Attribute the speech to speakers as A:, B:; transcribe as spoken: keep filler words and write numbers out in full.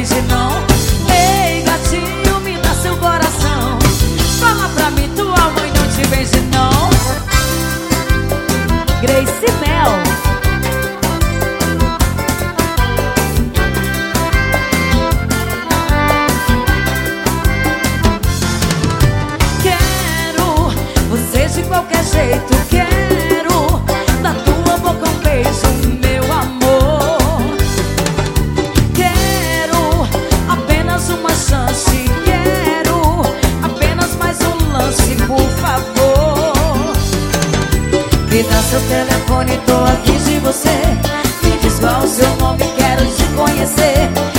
A: beije não. Ei, gatinho, me dá seu coração. Fala pra mim, tua mãe não te beije não.
B: Grace Mel.
A: Quero você de qualquer jeito. Quero da tua boca um beijo, meu amor. Quero apenas uma chance. Quero apenas mais um lance, por favor. Me dá seu telefone, tô aqui de você. Me diz qual o seu nome, quero te conhecer.